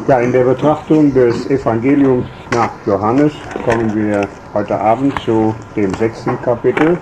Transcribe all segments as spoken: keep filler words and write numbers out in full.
Ja, in der Betrachtung des Evangeliums nach Johannes kommen wir heute Abend zu dem sechsten Kapitel.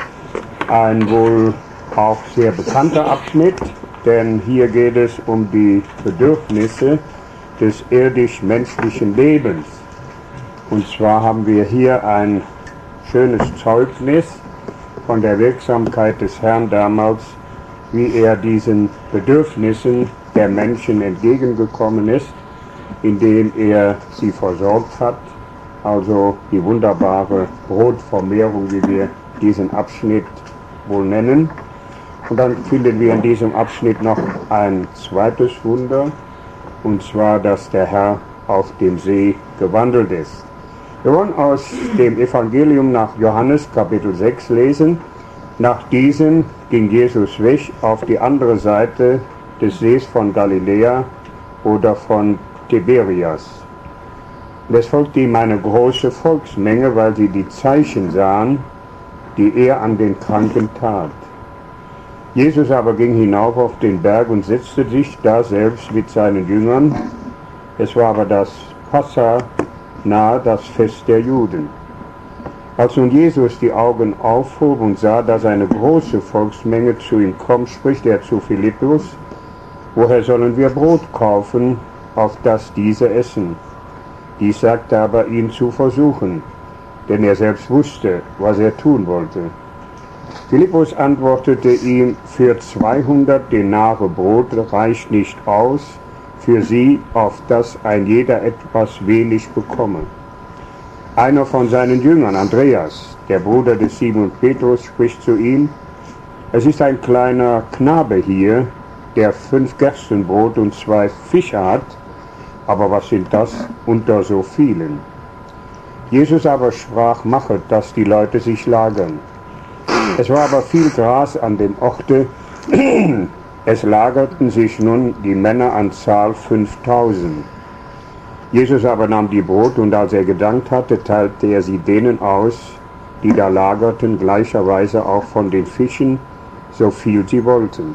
Ein wohl auch sehr bekannter Abschnitt, denn hier geht es um die Bedürfnisse des irdisch-menschlichen Lebens. Und zwar haben wir hier ein schönes Zeugnis von der Wirksamkeit des Herrn damals, wie er diesen Bedürfnissen der Menschen entgegengekommen ist, indem er sie versorgt hat, also die wunderbare Brotvermehrung, wie wir diesen Abschnitt wohl nennen. Und dann finden wir in diesem Abschnitt noch ein zweites Wunder, und zwar, dass der Herr auf dem See gewandelt ist. Wir wollen aus dem Evangelium nach Johannes Kapitel sechs lesen. Nach diesem ging Jesus weg auf die andere Seite des Sees von Galiläa oder von Tiberias. Und es folgte ihm eine große Volksmenge, weil sie die Zeichen sahen, die er an den Kranken tat. Jesus aber ging hinauf auf den Berg und setzte sich da selbst mit seinen Jüngern. Es war aber das Passa nahe, das Fest der Juden. Als nun Jesus die Augen aufhob und sah, dass eine große Volksmenge zu ihm kommt, spricht er zu Philippus: Woher sollen wir Brot kaufen, auf das diese essen? Dies sagte aber ihn zu versuchen, denn er selbst wusste, was er tun wollte. Philippus antwortete ihm: Für zweihundert Denare Brot reicht nicht aus für sie, auf das ein jeder etwas wenig bekomme. Einer von seinen Jüngern, Andreas, der Bruder des Simon Petrus, spricht zu ihm: Es ist ein kleiner Knabe hier, der fünf Gerstenbrot und zwei Fische hat, aber was sind das unter so vielen? Jesus aber sprach: Machet, dass die Leute sich lagern. Es war aber viel Gras an dem Orte, es lagerten sich nun die Männer an Zahl fünftausend. Jesus aber nahm die Brot, und als er gedankt hatte, teilte er sie denen aus, die da lagerten, gleicherweise auch von den Fischen, so viel sie wollten.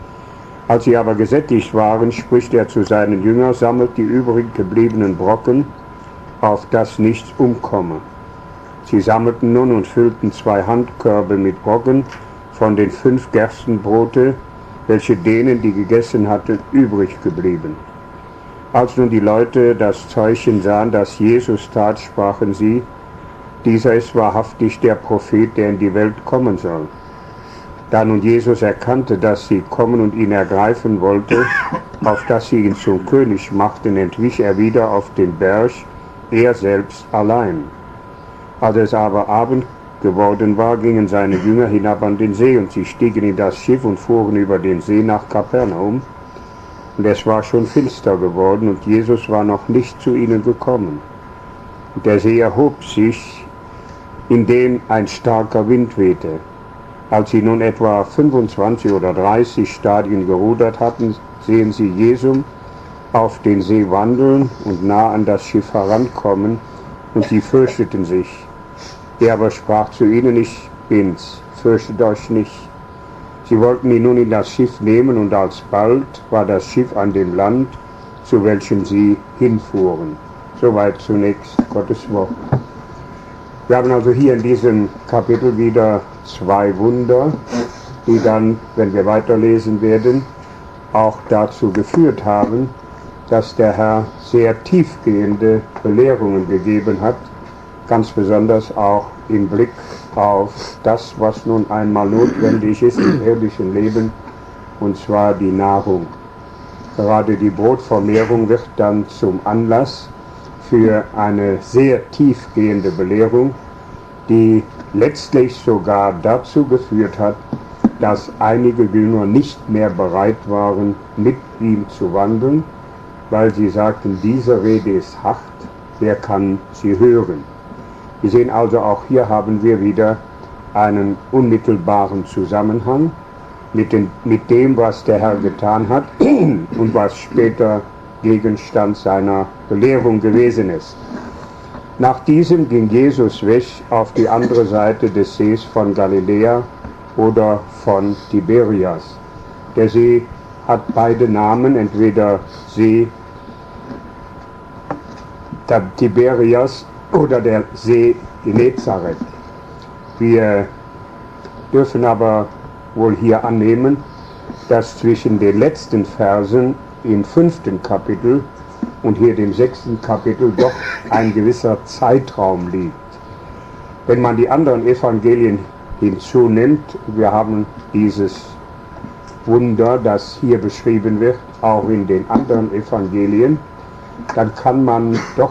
Als sie aber gesättigt waren, spricht er zu seinen Jüngern: Sammelt die übrig gebliebenen Brocken, auf dass nichts umkomme. Sie sammelten nun und füllten zwei Handkörbe mit Brocken von den fünf Gerstenbrote, welche denen, die gegessen hatten, übrig geblieben. Als nun die Leute das Zeichen sahen, das Jesus tat, sprachen sie: Dieser ist wahrhaftig der Prophet, der in die Welt kommen soll. Da nun Jesus erkannte, dass sie kommen und ihn ergreifen wollte, auf dass sie ihn zum König machten, entwich er wieder auf den Berg, er selbst allein. Als es aber Abend geworden war, gingen seine Jünger hinab an den See, und sie stiegen in das Schiff und fuhren über den See nach Kapernaum. Und es war schon finster geworden, und Jesus war noch nicht zu ihnen gekommen. Und der See erhob sich, indem ein starker Wind wehte. Als sie nun etwa fünfundzwanzig oder dreißig Stadien gerudert hatten, sehen sie Jesum auf den See wandeln und nah an das Schiff herankommen, und sie fürchteten sich. Er aber sprach zu ihnen: Ich bin's, fürchtet euch nicht. Sie wollten ihn nun in das Schiff nehmen, und alsbald war das Schiff an dem Land, zu welchem sie hinfuhren. Soweit zunächst Gottes Wort. Wir haben also hier in diesem Kapitel wieder zwei Wunder, die dann, wenn wir weiterlesen werden, auch dazu geführt haben, dass der Herr sehr tiefgehende Belehrungen gegeben hat, ganz besonders auch im Blick auf das, was nun einmal notwendig ist im irdischen Leben, und zwar die Nahrung. Gerade die Brotvermehrung wird dann zum Anlass für eine sehr tiefgehende Belehrung, die letztlich sogar dazu geführt hat, dass einige Jünger nicht mehr bereit waren, mit ihm zu wandeln, weil sie sagten: Diese Rede ist hart, wer kann sie hören? Wir sehen also, auch hier haben wir wieder einen unmittelbaren Zusammenhang mit, den, mit dem, was der Herr getan hat und was später Gegenstand seiner Belehrung gewesen ist. Nach diesem ging Jesus weg auf die andere Seite des Sees von Galiläa oder von Tiberias. Der See hat beide Namen, entweder See der Tiberias oder der See Genezareth. Wir dürfen aber wohl hier annehmen, dass zwischen den letzten Versen im fünften Kapitel und hier dem sechsten Kapitel doch ein gewisser Zeitraum liegt. Wenn man die anderen Evangelien hinzunimmt, wir haben dieses Wunder, das hier beschrieben wird, auch in den anderen Evangelien, dann kann man doch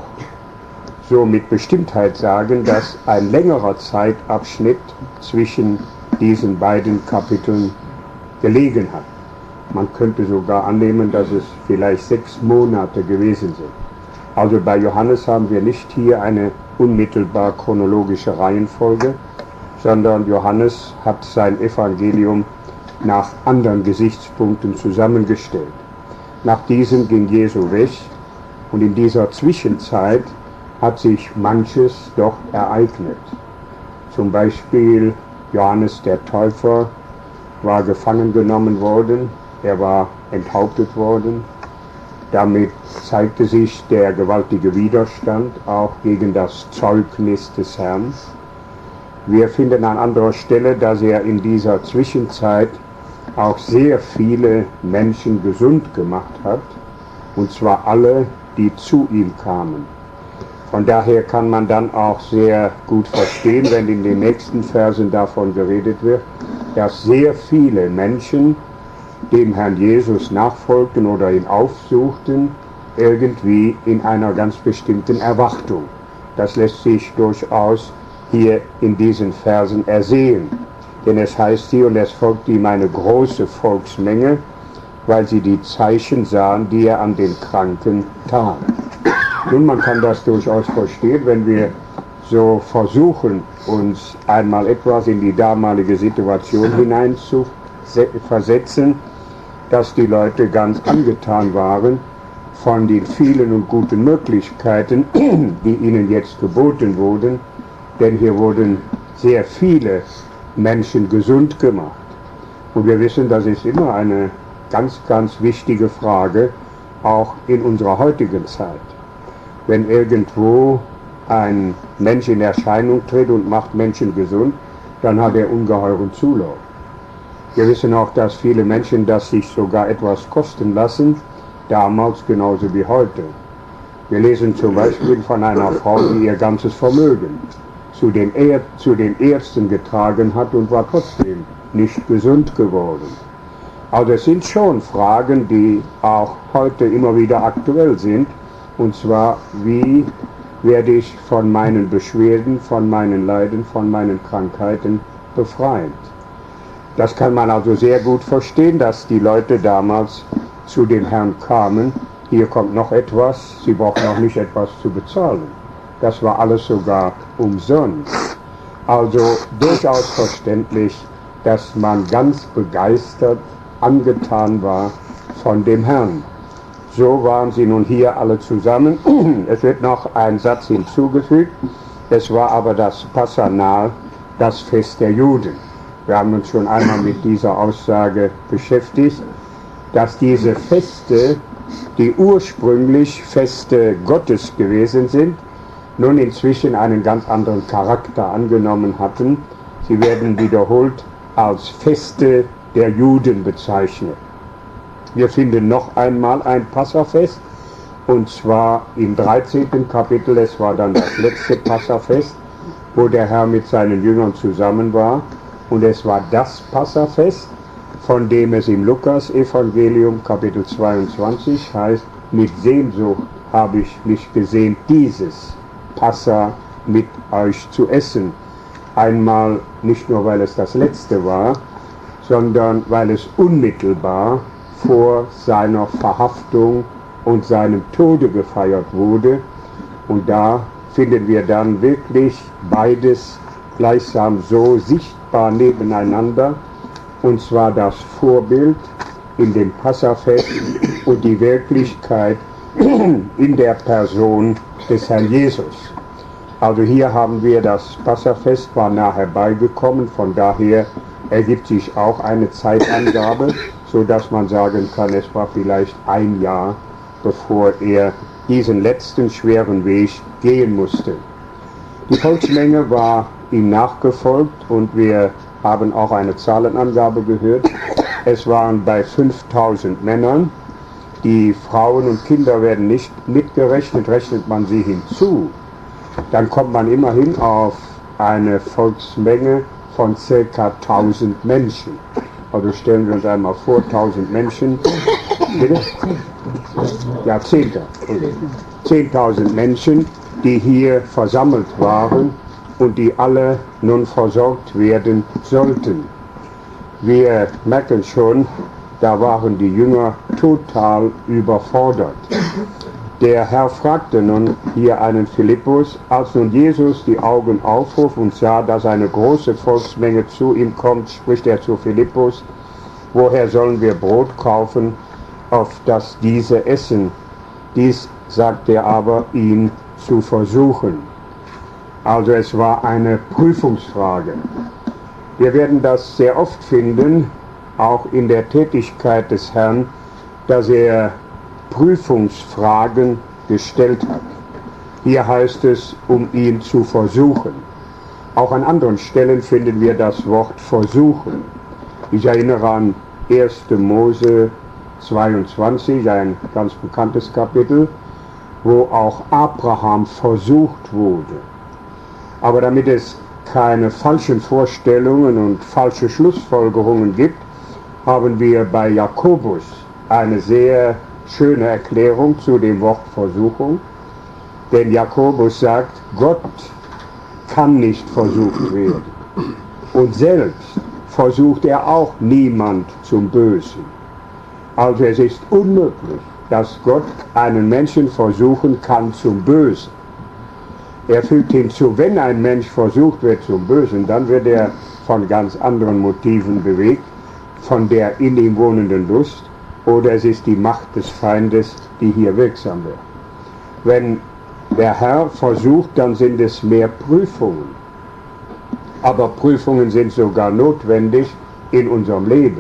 so mit Bestimmtheit sagen, dass ein längerer Zeitabschnitt zwischen diesen beiden Kapiteln gelegen hat. Man könnte sogar annehmen, dass es vielleicht sechs Monate gewesen sind. Also bei Johannes haben wir nicht hier eine unmittelbar chronologische Reihenfolge, sondern Johannes hat sein Evangelium nach anderen Gesichtspunkten zusammengestellt. Nach diesem ging Jesu weg und in dieser Zwischenzeit hat sich manches doch ereignet. Zum Beispiel Johannes der Täufer war gefangen genommen worden, er war enthauptet worden. Damit zeigte sich der gewaltige Widerstand auch gegen das Zeugnis des Herrn. Wir finden an anderer Stelle, dass er in dieser Zwischenzeit auch sehr viele Menschen gesund gemacht hat, und zwar alle, die zu ihm kamen. Von daher kann man dann auch sehr gut verstehen, wenn in den nächsten Versen davon geredet wird, dass sehr viele Menschen dem Herrn Jesus nachfolgten oder ihn aufsuchten, irgendwie in einer ganz bestimmten Erwartung. Das lässt sich durchaus hier in diesen Versen ersehen. Denn es heißt hier, und es folgte ihm eine große Volksmenge, weil sie die Zeichen sahen, die er an den Kranken tat. Nun, man kann das durchaus verstehen, wenn wir so versuchen, uns einmal etwas in die damalige Situation hineinzuversetzen, dass die Leute ganz angetan waren von den vielen und guten Möglichkeiten, die ihnen jetzt geboten wurden, denn hier wurden sehr viele Menschen gesund gemacht. Und wir wissen, das ist immer eine ganz, ganz wichtige Frage, auch in unserer heutigen Zeit. Wenn irgendwo ein Mensch in Erscheinung tritt und macht Menschen gesund, dann hat er ungeheuren Zulauf. Wir wissen auch, dass viele Menschen das sich sogar etwas kosten lassen, damals genauso wie heute. Wir lesen zum Beispiel von einer Frau, die ihr ganzes Vermögen zu den, Ä- zu den Ärzten getragen hat und war trotzdem nicht gesund geworden. Also es sind schon Fragen, die auch heute immer wieder aktuell sind, und zwar, wie werde ich von meinen Beschwerden, von meinen Leiden, von meinen Krankheiten befreit? Das kann man also sehr gut verstehen, dass die Leute damals zu dem Herrn kamen. Hier kommt noch etwas, sie brauchen noch nicht etwas zu bezahlen. Das war alles sogar umsonst. Also durchaus verständlich, dass man ganz begeistert angetan war von dem Herrn. So waren sie nun hier alle zusammen. Es wird noch ein Satz hinzugefügt. Es war aber das Passanal, das Fest der Juden. Wir haben uns schon einmal mit dieser Aussage beschäftigt, dass diese Feste, die ursprünglich Feste Gottes gewesen sind, nun inzwischen einen ganz anderen Charakter angenommen hatten. Sie werden wiederholt als Feste der Juden bezeichnet. Wir finden noch einmal ein Passafest, und zwar im dreizehnten Kapitel, es war dann das letzte Passafest, wo der Herr mit seinen Jüngern zusammen war, und es war das Passafest, von dem es im Lukas-Evangelium Kapitel zweiundzwanzig heißt, mit Sehnsucht habe ich mich gesehnt, dieses Passa mit euch zu essen. Einmal nicht nur, weil es das letzte war, sondern weil es unmittelbar vor seiner Verhaftung und seinem Tode gefeiert wurde. Und da finden wir dann wirklich beides gleichsam so sichtbar nebeneinander, und zwar das Vorbild in dem Passafest und die Wirklichkeit in der Person des Herrn Jesus. Also hier haben wir, das Passafest war nah herbeigekommen, von daher ergibt sich auch eine Zeitangabe, so dass man sagen kann, es war vielleicht ein Jahr bevor er diesen letzten schweren Weg gehen musste. Die Volksmenge war ihm nachgefolgt und wir haben auch eine Zahlenangabe gehört. Es waren bei fünftausend Männern. Die Frauen und Kinder werden nicht mitgerechnet, rechnet man sie hinzu. Dann kommt man immerhin auf eine Volksmenge von ca. tausend Menschen. Also stellen wir uns einmal vor, tausend Menschen. Bitte? Ja, zehntausend Menschen, die hier versammelt waren und die alle nun versorgt werden sollten. Wir merken schon, da waren die Jünger total überfordert. Der Herr fragte nun hier einen Philippus, als nun Jesus die Augen aufhob und sah, dass eine große Volksmenge zu ihm kommt, spricht er zu Philippus: Woher sollen wir Brot kaufen, auf das diese essen? Dies sagt er aber, ihn zu versuchen. Also es war eine Prüfungsfrage. Wir werden das sehr oft finden, auch in der Tätigkeit des Herrn, dass er Prüfungsfragen gestellt hat. Hier heißt es, um ihn zu versuchen. Auch an anderen Stellen finden wir das Wort versuchen. Ich erinnere an erster Mose zweiundzwanzig, ein ganz bekanntes Kapitel, wo auch Abraham versucht wurde. Aber damit es keine falschen Vorstellungen und falsche Schlussfolgerungen gibt, haben wir bei Jakobus eine sehr schöne Erklärung zu dem Wort Versuchung. Denn Jakobus sagt, Gott kann nicht versucht werden. Und selbst versucht er auch niemand zum Bösen. Also es ist unmöglich, dass Gott einen Menschen versuchen kann zum Bösen. Er fügt hinzu, wenn ein Mensch versucht wird zum Bösen, dann wird er von ganz anderen Motiven bewegt, von der in ihm wohnenden Lust, oder es ist die Macht des Feindes, die hier wirksam wird. Wenn der Herr versucht, dann sind es mehr Prüfungen. Aber Prüfungen sind sogar notwendig in unserem Leben.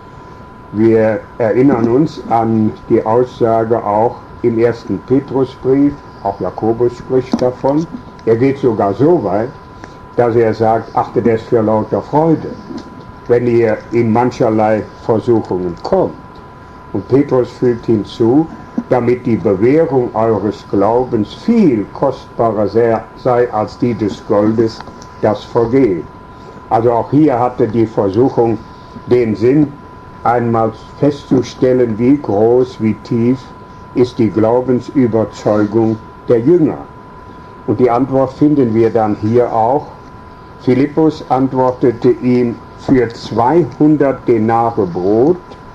Wir erinnern uns an die Aussage auch im ersten Petrusbrief, auch Jakobus spricht davon. Er geht sogar so weit, dass er sagt, achtet es für lauter Freude, wenn ihr in mancherlei Versuchungen kommt. Und Petrus fügt hinzu, damit die Bewährung eures Glaubens viel kostbarer sei als die des Goldes, das vergeht. Also auch hier hatte die Versuchung den Sinn, einmal festzustellen, wie groß, wie tief ist die Glaubensüberzeugung der Jünger. Und die Antwort finden wir dann hier auch. Philippus antwortete ihm, für zweihundert Denare Brot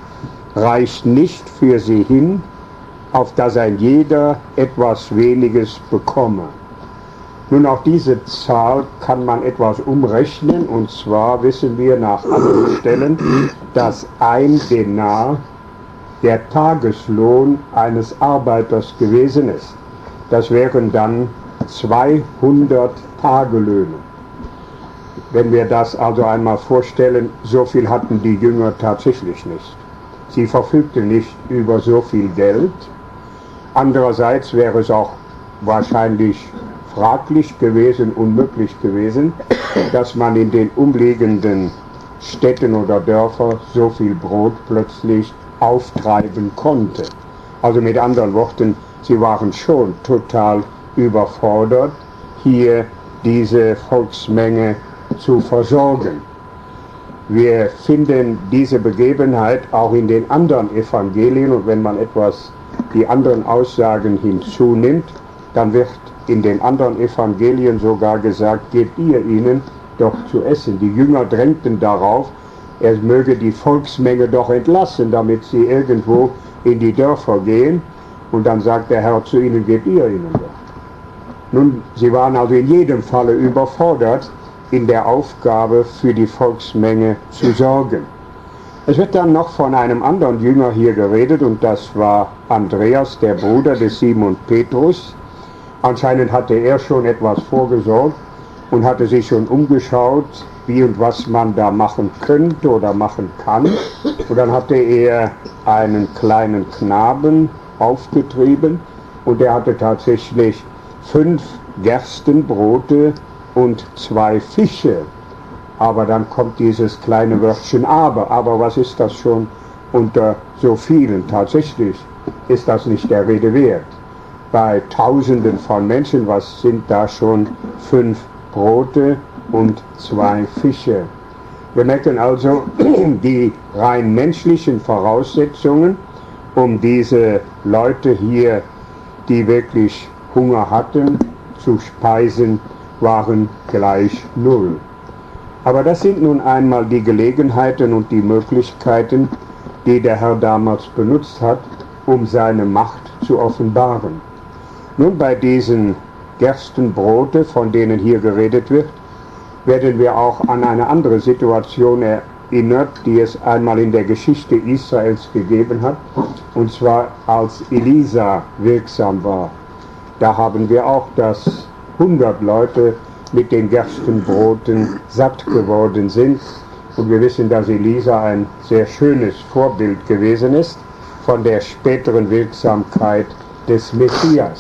reicht nicht für sie hin, auf dass ein jeder etwas Weniges bekomme. Nun, auch diese Zahl kann man etwas umrechnen, und zwar wissen wir nach anderen Stellen, dass ein Denar der Tageslohn eines Arbeiters gewesen ist. Das wären dann zweihundert Tagelöhne. Wenn wir das also einmal vorstellen, so viel hatten die Jünger tatsächlich nicht. Sie verfügten nicht über so viel Geld. Andererseits wäre es auch wahrscheinlich fraglich gewesen, unmöglich gewesen, dass man in den umliegenden Städten oder Dörfern so viel Brot plötzlich auftreiben konnte. Also mit anderen Worten, sie waren schon total überfordert, hier diese Volksmenge zu versorgen. Wir finden diese Begebenheit auch in den anderen Evangelien, und wenn man etwas die anderen Aussagen hinzunimmt, dann wird in den anderen Evangelien sogar gesagt, gebt ihr ihnen doch zu essen. Die Jünger drängten darauf, er möge die Volksmenge doch entlassen, damit sie irgendwo in die Dörfer gehen, und dann sagt der Herr zu ihnen, gebt ihr ihnen doch. Nun, sie waren also in jedem Falle überfordert, in der Aufgabe für die Volksmenge zu sorgen. Es wird dann noch von einem anderen Jünger hier geredet, und das war Andreas, der Bruder des Simon Petrus. Anscheinend hatte er schon etwas vorgesorgt und hatte sich schon umgeschaut, wie und was man da machen könnte oder machen kann. Und dann hatte er einen kleinen Knaben aufgetrieben und er hatte tatsächlich fünf Gerstenbrote und zwei Fische. Aber dann kommt dieses kleine Wörtchen aber. Aber was ist das schon unter so vielen? Tatsächlich ist das nicht der Rede wert. Bei Tausenden von Menschen, was sind da schon fünf Brote und zwei Fische? Wir merken also die rein menschlichen Voraussetzungen, um diese Leute hier, die wirklich Hunger hatten, zu speisen, waren gleich null. Aber das sind nun einmal die Gelegenheiten und die Möglichkeiten, die der Herr damals benutzt hat, um seine Macht zu offenbaren. Nun, bei diesen Gerstenbrote, von denen hier geredet wird, werden wir auch an eine andere Situation erinnert, die es einmal in der Geschichte Israels gegeben hat, und zwar als Elisa wirksam war. Da haben wir auch, dass hundert Leute mit den Gerstenbroten satt geworden sind. Und wir wissen, dass Elisa ein sehr schönes Vorbild gewesen ist von der späteren Wirksamkeit des Messias.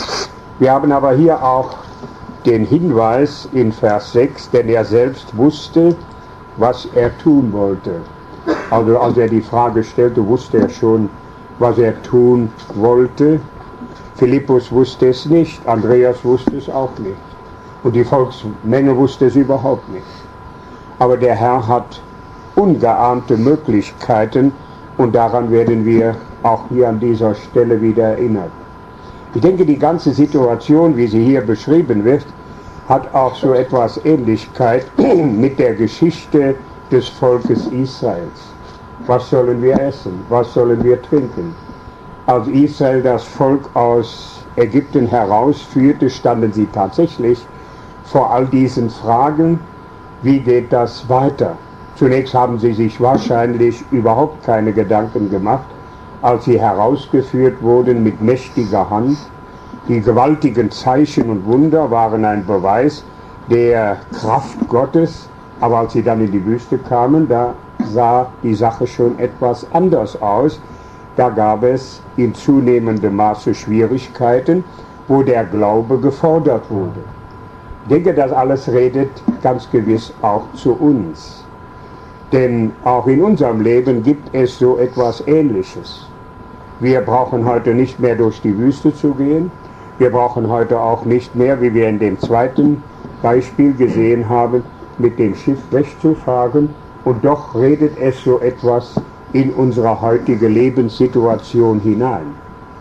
Wir haben aber hier auch den Hinweis in Vers sechs, denn er selbst wusste, was er tun wollte. Also als er die Frage stellte, wusste er schon, was er tun wollte. Philippus wusste es nicht, Andreas wusste es auch nicht. Und die Volksmenge wusste es überhaupt nicht. Aber der Herr hat ungeahnte Möglichkeiten und daran werden wir auch hier an dieser Stelle wieder erinnert. Ich denke, die ganze Situation, wie sie hier beschrieben wird, hat auch so etwas Ähnlichkeit mit der Geschichte des Volkes Israels. Was sollen wir essen? Was sollen wir trinken? Als Israel das Volk aus Ägypten herausführte, standen sie tatsächlich vor all diesen Fragen, wie geht das weiter? Zunächst haben sie sich wahrscheinlich überhaupt keine Gedanken gemacht, als sie herausgeführt wurden mit mächtiger Hand. Die gewaltigen Zeichen und Wunder waren ein Beweis der Kraft Gottes, aber als sie dann in die Wüste kamen, da sah die Sache schon etwas anders aus. Da gab es in zunehmendem Maße Schwierigkeiten, wo der Glaube gefordert wurde. Ich denke, das alles redet ganz gewiss auch zu uns. Denn auch in unserem Leben gibt es so etwas Ähnliches. Wir brauchen heute nicht mehr durch die Wüste zu gehen. Wir brauchen heute auch nicht mehr, wie wir in dem zweiten Beispiel gesehen haben, mit dem Schiff wegzufahren. Und doch redet es so etwas in unsere heutige Lebenssituation hinein.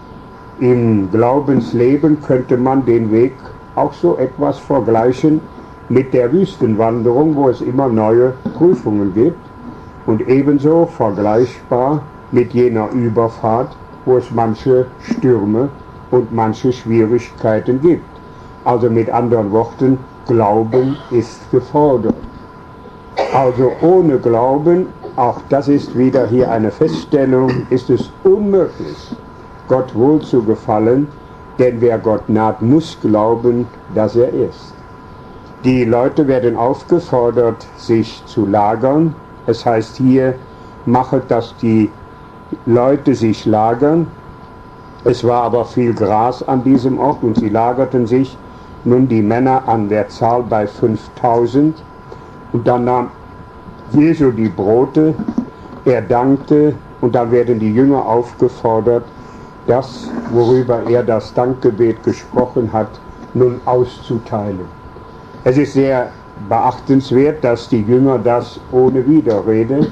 Im Glaubensleben könnte man den Weg auch so etwas vergleichen mit der Wüstenwanderung, wo es immer neue Prüfungen gibt, und ebenso vergleichbar mit jener Überfahrt, wo es manche Stürme und manche Schwierigkeiten gibt. Also mit anderen Worten, Glauben ist gefordert. Also ohne Glauben, auch das ist wieder hier eine Feststellung, ist es unmöglich, Gott wohl zu gefallen, denn wer Gott naht, muss glauben, dass er ist. Die Leute werden aufgefordert, sich zu lagern. Es heißt hier, machet, dass die Leute sich lagern. Es war aber viel Gras an diesem Ort und sie lagerten sich, nun die Männer an der Zahl bei fünftausend. Und dann nahm Jesu die Brote, er dankte und dann werden die Jünger aufgefordert, das, worüber er das Dankgebet gesprochen hat, nun auszuteilen. Es ist sehr beachtenswert, dass die Jünger das ohne Widerrede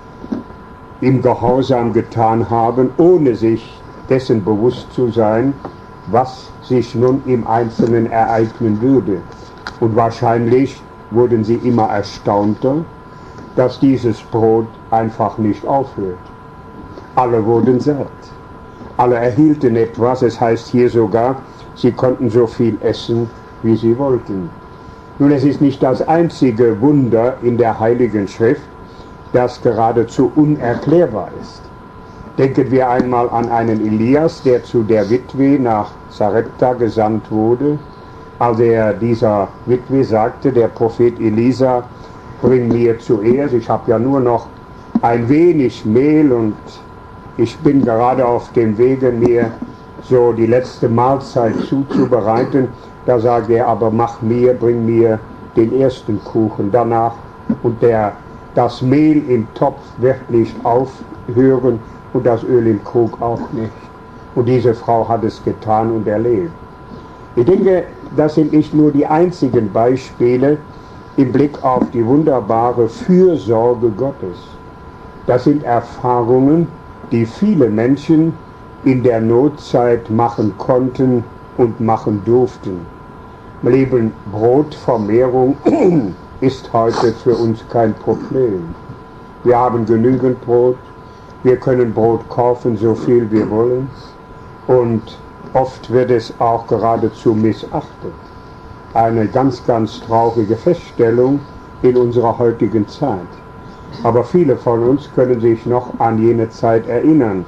im Gehorsam getan haben, ohne sich dessen bewusst zu sein, was sich nun im Einzelnen ereignen würde. Und wahrscheinlich wurden sie immer erstaunter, dass dieses Brot einfach nicht aufhört. Alle wurden satt. Alle erhielten etwas, es heißt hier sogar, sie konnten so viel essen, wie sie wollten. Nun, es ist nicht das einzige Wunder in der Heiligen Schrift, das geradezu unerklärbar ist. Denken wir einmal an einen Elias, der zu der Witwe nach Sarepta gesandt wurde. Als er dieser Witwe sagte, der Prophet Elisa, bring mir zuerst, ich habe ja nur noch ein wenig Mehl und Ich bin gerade auf dem Wege, mir so die letzte Mahlzeit zuzubereiten. Da sagt er, aber mach mir, bring mir den ersten Kuchen danach. Und der, das Mehl im Topf wird nicht aufhören und das Öl im Krug auch nicht. Und diese Frau hat es getan und erlebt. Ich denke, das sind nicht nur die einzigen Beispiele im Blick auf die wunderbare Fürsorge Gottes. Das sind Erfahrungen, die viele Menschen in der Notzeit machen konnten und machen durften. Mein Lieben, Brotvermehrung ist heute für uns kein Problem. Wir haben genügend Brot, wir können Brot kaufen, so viel wir wollen, und oft wird es auch geradezu missachtet. Eine ganz, ganz traurige Feststellung in unserer heutigen Zeit. Aber viele von uns können sich noch an jene Zeit erinnern,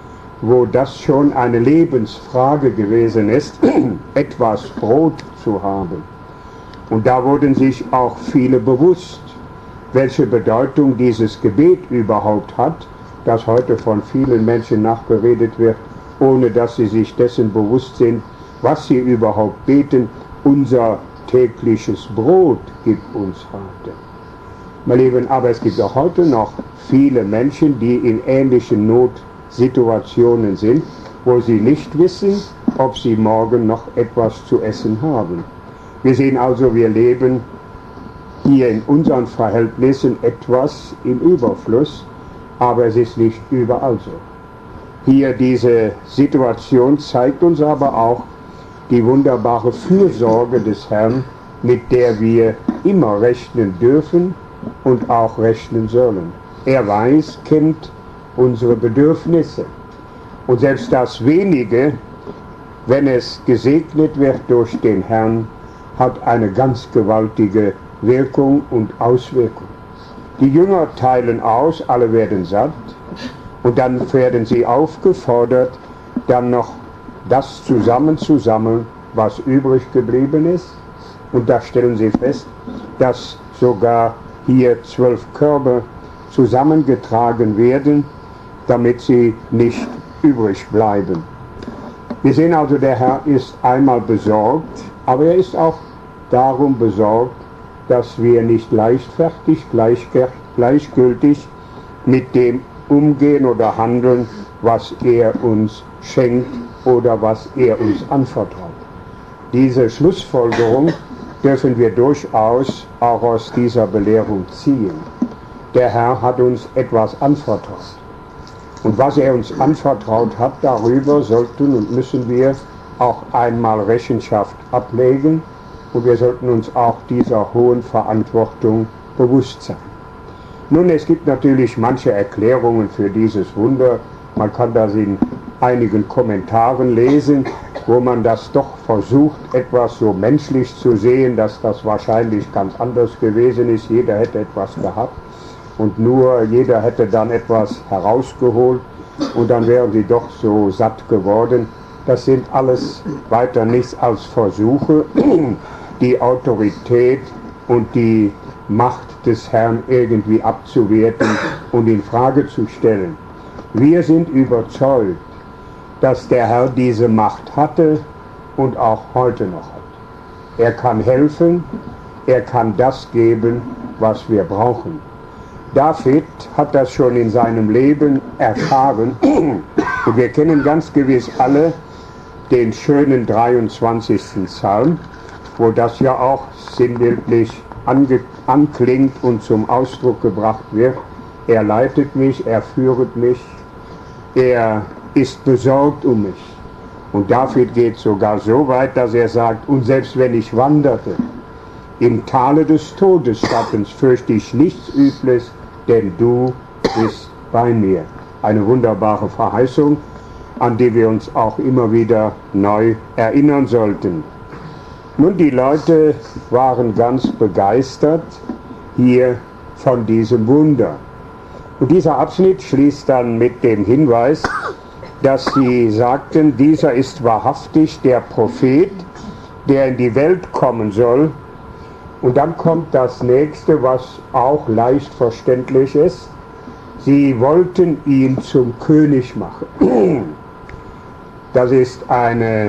wo das schon eine Lebensfrage gewesen ist, etwas Brot zu haben. Und da wurden sich auch viele bewusst, welche Bedeutung dieses Gebet überhaupt hat, das heute von vielen Menschen nachgeredet wird, ohne dass sie sich dessen bewusst sind, was sie überhaupt beten. Unser tägliches Brot gib uns heute. Meine Lieben, aber es gibt auch heute noch viele Menschen, die in ähnlichen Notsituationen sind, wo sie nicht wissen, ob sie morgen noch etwas zu essen haben. Wir sehen also, wir leben hier in unseren Verhältnissen etwas im Überfluss, aber es ist nicht überall so. Hier diese Situation zeigt uns aber auch die wunderbare Fürsorge des Herrn, mit der wir immer rechnen dürfen und auch rechnen sollen. Er weiß, kennt unsere Bedürfnisse. Und selbst das Wenige, wenn es gesegnet wird durch den Herrn, hat eine ganz gewaltige Wirkung und Auswirkung. Die Jünger teilen aus, alle werden satt, und dann werden sie aufgefordert, dann noch das zusammenzusammeln, was übrig geblieben ist. Und da stellen sie fest, dass sogar hier zwölf Körbe zusammengetragen werden, damit sie nicht übrig bleiben. Wir sehen also, der Herr ist einmal besorgt, aber er ist auch darum besorgt, dass wir nicht leichtfertig, gleichgültig mit dem umgehen oder handeln, was er uns schenkt oder was er uns anvertraut. Diese Schlussfolgerung dürfen wir durchaus auch aus dieser Belehrung ziehen. Der Herr hat uns etwas anvertraut. Und was er uns anvertraut hat, darüber sollten und müssen wir auch einmal Rechenschaft ablegen, und wir sollten uns auch dieser hohen Verantwortung bewusst sein. Nun, es gibt natürlich manche Erklärungen für dieses Wunder. Man kann das in einigen Kommentaren lesen, wo man das doch versucht, etwas so menschlich zu sehen, dass das wahrscheinlich ganz anders gewesen ist. Jeder hätte etwas gehabt und nur jeder hätte dann etwas herausgeholt und dann wären sie doch so satt geworden. Das sind alles weiter nichts als Versuche, die Autorität und die Macht des Herrn irgendwie abzuwerten und in Frage zu stellen. Wir sind überzeugt, dass der Herr diese Macht hatte und auch heute noch hat. Er kann helfen, er kann das geben, was wir brauchen. David hat das schon in seinem Leben erfahren und wir kennen ganz gewiss alle den schönen dreiundzwanzigsten Psalm, wo das ja auch sinnbildlich ange anklingt und zum Ausdruck gebracht wird. Er leitet mich, er führet mich, er ist besorgt um mich. Und David geht sogar so weit, dass er sagt, und selbst wenn ich wanderte im Tale des Todesschattens, fürchte ich nichts Übles, denn du bist bei mir. Eine wunderbare Verheißung, an die wir uns auch immer wieder neu erinnern sollten. Nun, die Leute waren ganz begeistert hier von diesem Wunder. Und dieser Abschnitt schließt dann mit dem Hinweis, dass sie sagten, dieser ist wahrhaftig der Prophet, der in die Welt kommen soll. Und dann kommt das nächste, was auch leicht verständlich ist. Sie wollten ihn zum König machen. Das ist eine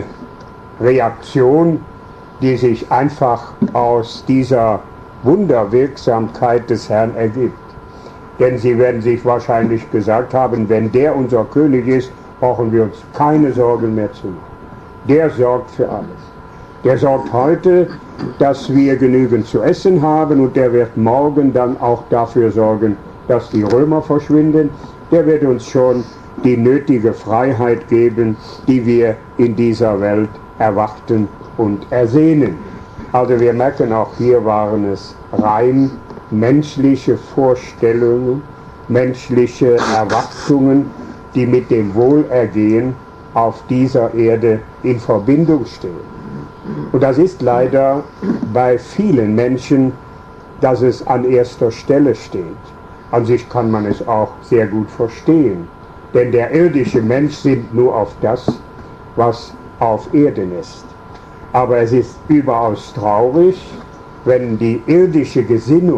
Reaktion, die sich einfach aus dieser Wunderwirksamkeit des Herrn ergibt. Denn sie werden sich wahrscheinlich gesagt haben, wenn der unser König ist, brauchen wir uns keine Sorgen mehr zu machen. Der sorgt für alles. Der sorgt heute, dass wir genügend zu essen haben, und der wird morgen dann auch dafür sorgen, dass die Römer verschwinden. Der wird uns schon die nötige Freiheit geben, die wir in dieser Welt erwarten und ersehnen. Also wir merken, auch hier waren es rein menschliche Vorstellungen, menschliche Erwartungen, die mit dem Wohlergehen auf dieser Erde in Verbindung stehen. Und das ist leider bei vielen Menschen, dass es an erster Stelle steht. An sich kann man es auch sehr gut verstehen, denn der irdische Mensch sinnt nur auf das, was auf Erden ist. Aber es ist überaus traurig, wenn die irdische Gesinnung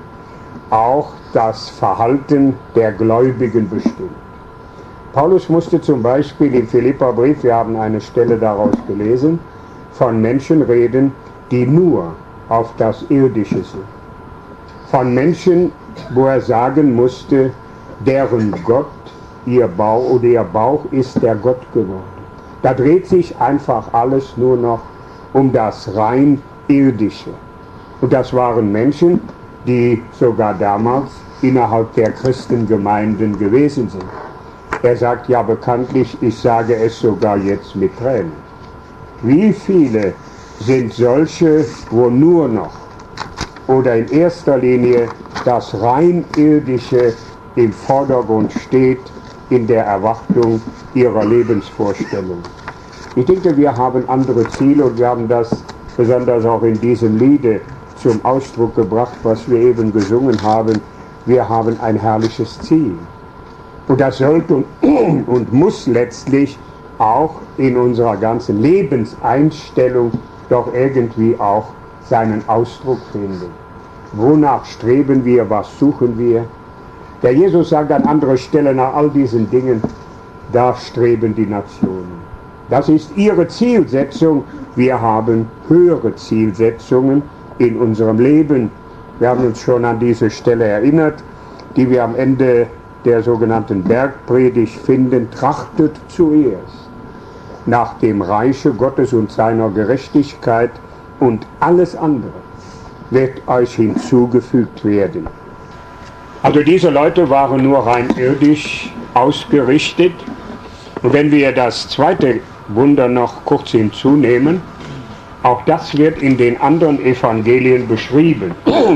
auch das Verhalten der Gläubigen bestimmt. Paulus musste zum Beispiel im Philipperbrief, wir haben eine Stelle daraus gelesen, von Menschen reden, die nur auf das Irdische sind. Von Menschen, wo er sagen musste, deren Gott, ihr Bauch oder ihr Bauch ist der Gott geworden. Da dreht sich einfach alles nur noch um das rein Irdische. Und das waren Menschen, die sogar damals innerhalb der Christengemeinden gewesen sind. Er sagt ja bekanntlich, ich sage es sogar jetzt mit Tränen. Wie viele sind solche, wo nur noch oder in erster Linie das rein Irdische im Vordergrund steht in der Erwartung ihrer Lebensvorstellung. Ich denke, wir haben andere Ziele, und wir haben das besonders auch in diesem Liede zum Ausdruck gebracht, was wir eben gesungen haben. Wir haben ein herrliches Ziel. Und das sollte und muss letztlich auch in unserer ganzen Lebenseinstellung doch irgendwie auch seinen Ausdruck finden. Wonach streben wir, was suchen wir? Der Jesus sagt an anderer Stelle nach all diesen Dingen, da streben die Nationen. Das ist ihre Zielsetzung. Wir haben höhere Zielsetzungen in unserem Leben. Wir haben uns schon an diese Stelle erinnert, die wir am Ende der sogenannten Bergpredigt finden. Trachtet zuerst nach dem Reiche Gottes und seiner Gerechtigkeit, und alles andere wird euch hinzugefügt werden. Also diese Leute waren nur rein irdisch ausgerichtet. Und wenn wir das zweite Wunder noch kurz hinzunehmen, auch das wird in den anderen Evangelien beschrieben.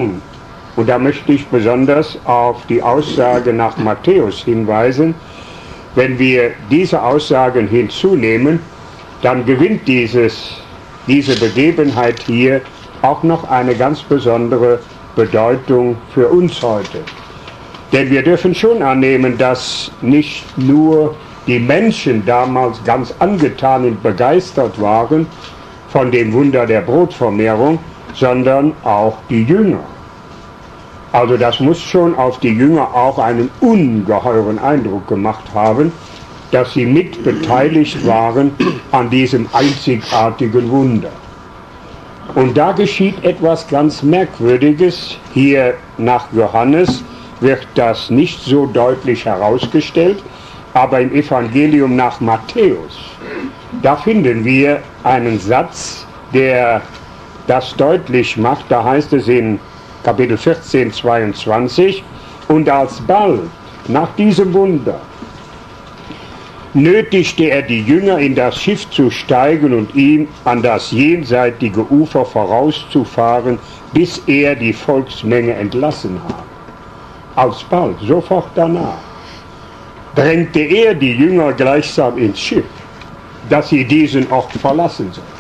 Und da möchte ich besonders auf die Aussage nach Matthäus hinweisen. Wenn wir diese Aussagen hinzunehmen, dann gewinnt dieses, diese Begebenheit hier auch noch eine ganz besondere Bedeutung für uns heute. Denn wir dürfen schon annehmen, dass nicht nur die Menschen damals ganz angetan und begeistert waren von dem Wunder der Brotvermehrung, sondern auch die Jünger. Also das muss schon auf die Jünger auch einen ungeheuren Eindruck gemacht haben, dass sie mit beteiligt waren an diesem einzigartigen Wunder. Und da geschieht etwas ganz Merkwürdiges. Hier nach Johannes wird das nicht so deutlich herausgestellt, aber im Evangelium nach Matthäus, da finden wir einen Satz, der das deutlich macht. Da heißt es in Kapitel vierzehn, zweiundzwanzig, und alsbald nach diesem Wunder nötigte er die Jünger, in das Schiff zu steigen und ihm an das jenseitige Ufer vorauszufahren, bis er die Volksmenge entlassen habe. Alsbald, sofort danach, drängte er die Jünger gleichsam ins Schiff, dass sie diesen Ort verlassen sollten.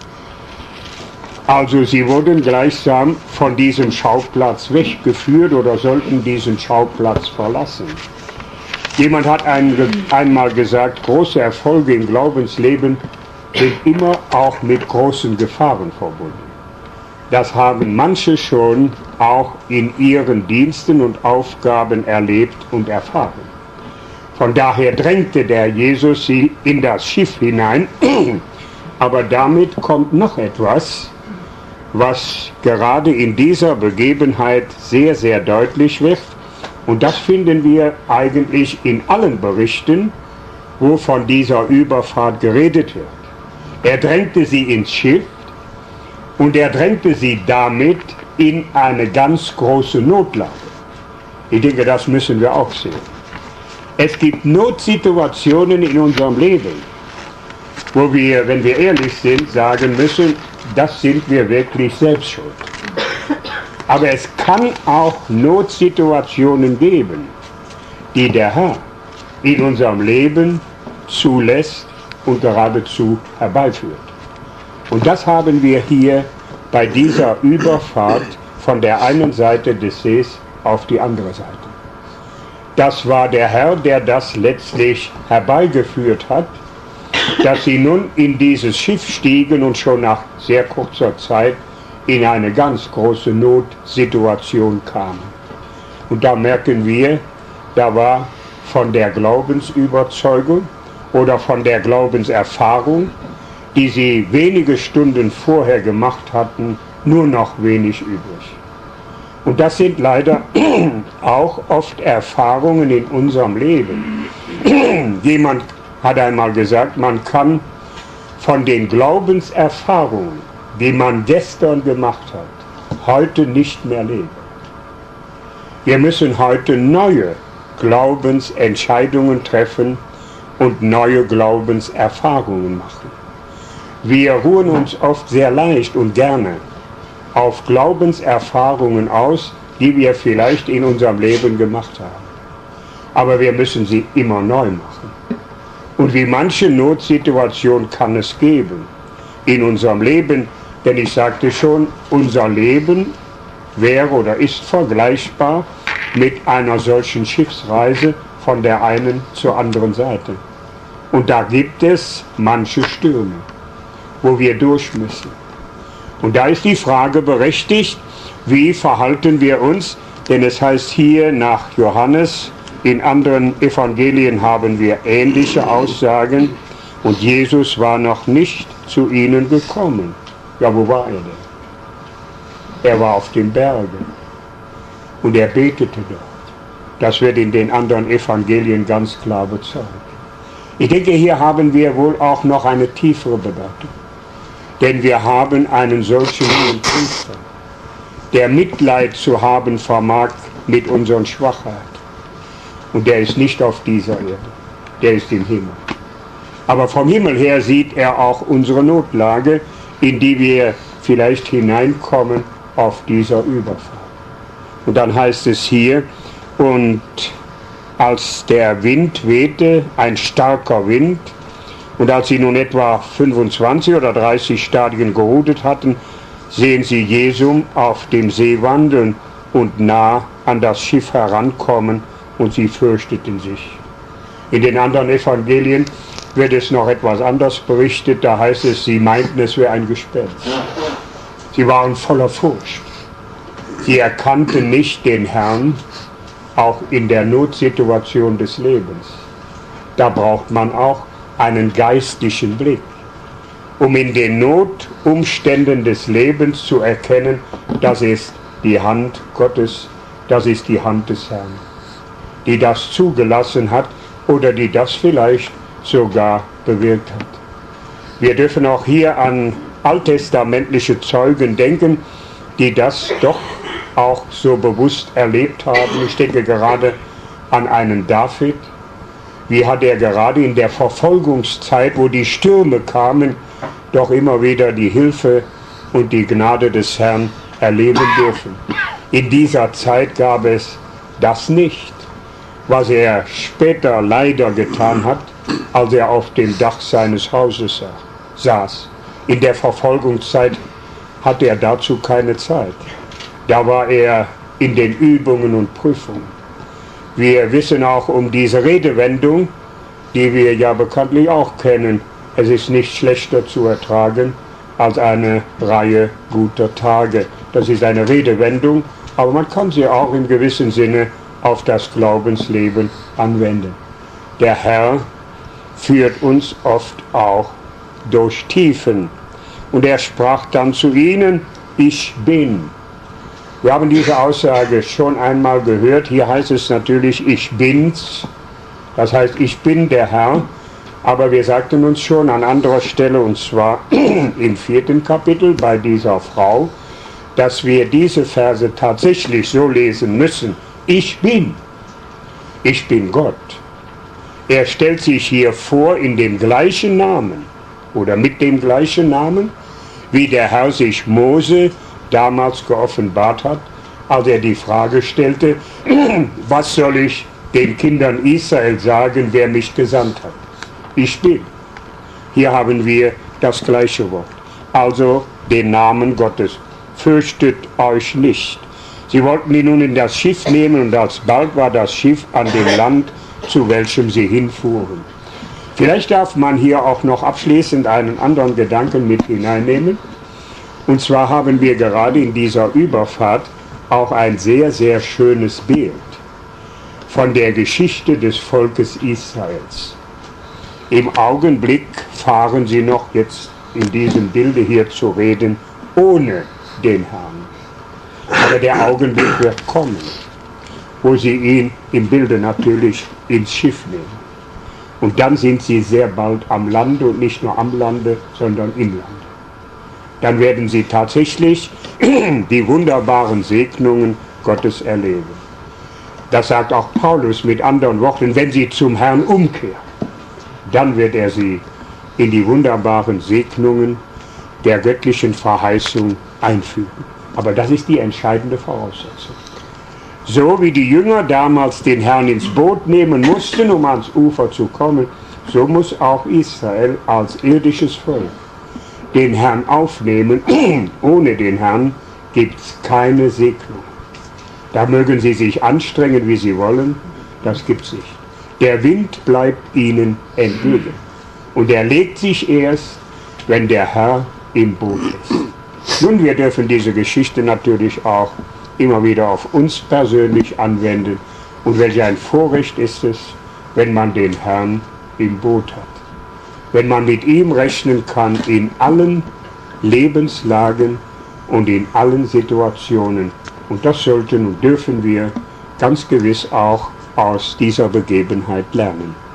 Also sie wurden gleichsam von diesem Schauplatz weggeführt oder sollten diesen Schauplatz verlassen. Jemand hat ein, einmal gesagt, große Erfolge im Glaubensleben sind immer auch mit großen Gefahren verbunden. Das haben manche schon auch in ihren Diensten und Aufgaben erlebt und erfahren. Von daher drängte der Jesus sie in das Schiff hinein, aber damit kommt noch etwas, was gerade in dieser Begebenheit sehr, sehr deutlich wird. Und das finden wir eigentlich in allen Berichten, wo von dieser Überfahrt geredet wird. Er drängte sie ins Schiff und er drängte sie damit in eine ganz große Notlage. Ich denke, das müssen wir auch sehen. Es gibt Notsituationen in unserem Leben, wo wir, wenn wir ehrlich sind, sagen müssen, das sind wir wirklich selbst schuld. Aber es kann auch Notsituationen geben, die der Herr in unserem Leben zulässt und geradezu herbeiführt. Und das haben wir hier bei dieser Überfahrt von der einen Seite des Sees auf die andere Seite. Das war der Herr, der das letztlich herbeigeführt hat, dass sie nun in dieses Schiff stiegen und schon nach sehr kurzer Zeit in eine ganz große Notsituation kamen. Und da merken wir, da war von der Glaubensüberzeugung oder von der Glaubenserfahrung, die sie wenige Stunden vorher gemacht hatten, nur noch wenig übrig. Und das sind leider auch oft Erfahrungen in unserem Leben. Jemand hat einmal gesagt, man kann von den Glaubenserfahrungen, die man gestern gemacht hat, heute nicht mehr leben. Wir müssen heute neue Glaubensentscheidungen treffen und neue Glaubenserfahrungen machen. Wir ruhen uns oft sehr leicht und gerne auf Glaubenserfahrungen aus, die wir vielleicht in unserem Leben gemacht haben. Aber wir müssen sie immer neu machen. Und wie manche Notsituation kann es geben in unserem Leben, denn ich sagte schon, unser Leben wäre oder ist vergleichbar mit einer solchen Schiffsreise von der einen zur anderen Seite. Und da gibt es manche Stürme, wo wir durch müssen. Und da ist die Frage berechtigt, wie verhalten wir uns? Denn es heißt hier nach Johannes, in anderen Evangelien haben wir ähnliche Aussagen und Jesus war noch nicht zu ihnen gekommen. Ja, wo war er denn? Er war auf dem Berge und er betete dort. Das wird in den anderen Evangelien ganz klar bezeugt. Ich denke, hier haben wir wohl auch noch eine tiefere Bedeutung. Denn wir haben einen solchen hohen Priester, der Mitleid zu haben vermag mit unseren Schwachheiten. Und der ist nicht auf dieser Erde, der ist im Himmel. Aber vom Himmel her sieht er auch unsere Notlage, in die wir vielleicht hineinkommen auf dieser Überfahrt. Und dann heißt es hier, und als der Wind wehte, ein starker Wind, und als sie nun etwa fünfundzwanzig oder dreißig Stadien gerudert hatten, sehen sie Jesum auf dem See wandeln und nah an das Schiff herankommen, und sie fürchteten sich. In den anderen Evangelien wird es noch etwas anders berichtet, da heißt es, sie meinten, es wäre ein Gespenst. Sie waren voller Furcht. Sie erkannten nicht den Herrn, auch in der Notsituation des Lebens. Da braucht man auch einen geistlichen Blick, um in den Notumständen des Lebens zu erkennen, das ist die Hand Gottes, das ist die Hand des Herrn, die das zugelassen hat oder die das vielleicht sogar bewirkt hat. Wir dürfen auch hier an alttestamentliche Zeugen denken, die das doch auch so bewusst erlebt haben. Ich denke gerade an einen David. Wie hat er gerade in der Verfolgungszeit, wo die Stürme kamen, doch immer wieder die Hilfe und die Gnade des Herrn erleben dürfen. In dieser Zeit gab es das nicht, was er später leider getan hat, als er auf dem Dach seines Hauses saß. In der Verfolgungszeit hatte er dazu keine Zeit. Da war er in den Übungen und Prüfungen. Wir wissen auch um diese Redewendung, die wir ja bekanntlich auch kennen. Es ist nicht schlechter zu ertragen als eine Reihe guter Tage. Das ist eine Redewendung, aber man kann sie auch im gewissen Sinne auf das Glaubensleben anwenden. Der Herr führt uns oft auch durch Tiefen. Und er sprach dann zu ihnen, ich bin. Wir haben diese Aussage schon einmal gehört. Hier heißt es natürlich, ich bin's. Das heißt, ich bin der Herr. Aber wir sagten uns schon an anderer Stelle, und zwar im vierten Kapitel bei dieser Frau, dass wir diese Verse tatsächlich so lesen müssen. Ich bin. Ich bin Gott. Er stellt sich hier vor in dem gleichen Namen oder mit dem gleichen Namen, wie der Herr sich Mose damals geoffenbart hat, als er die Frage stellte, was soll ich den Kindern Israel sagen, wer mich gesandt hat? Ich bin. Hier haben wir das gleiche Wort. Also den Namen Gottes. Fürchtet euch nicht. Sie wollten ihn nun in das Schiff nehmen und alsbald war das Schiff an dem Land, zu welchem sie hinfuhren. Vielleicht darf man hier auch noch abschließend einen anderen Gedanken mit hineinnehmen. Und zwar haben wir gerade in dieser Überfahrt auch ein sehr, sehr schönes Bild von der Geschichte des Volkes Israels. Im Augenblick fahren sie noch, jetzt in diesem Bilde hier zu reden, ohne den Herrn. Aber der Augenblick wird kommen, wo sie ihn im Bilde natürlich ins Schiff nehmen. Und dann sind sie sehr bald am Lande und nicht nur am Lande, sondern im Lande. Dann werden sie tatsächlich die wunderbaren Segnungen Gottes erleben. Das sagt auch Paulus mit anderen Worten, wenn sie zum Herrn umkehren, dann wird er sie in die wunderbaren Segnungen der göttlichen Verheißung einführen. Aber das ist die entscheidende Voraussetzung. So wie die Jünger damals den Herrn ins Boot nehmen mussten, um ans Ufer zu kommen, so muss auch Israel als irdisches Volk den Herrn aufnehmen. Ohne den Herrn gibt es keine Segnung. Da mögen sie sich anstrengen, wie sie wollen, das gibt es nicht. Der Wind bleibt ihnen entgegen. Und er legt sich erst, wenn der Herr im Boot ist. Nun, wir dürfen diese Geschichte natürlich auch immer wieder auf uns persönlich anwenden. Und welch ein Vorrecht ist es, wenn man den Herrn im Boot hat. Wenn man mit ihm rechnen kann in allen Lebenslagen und in allen Situationen. Und das sollten und dürfen wir ganz gewiss auch aus dieser Begebenheit lernen.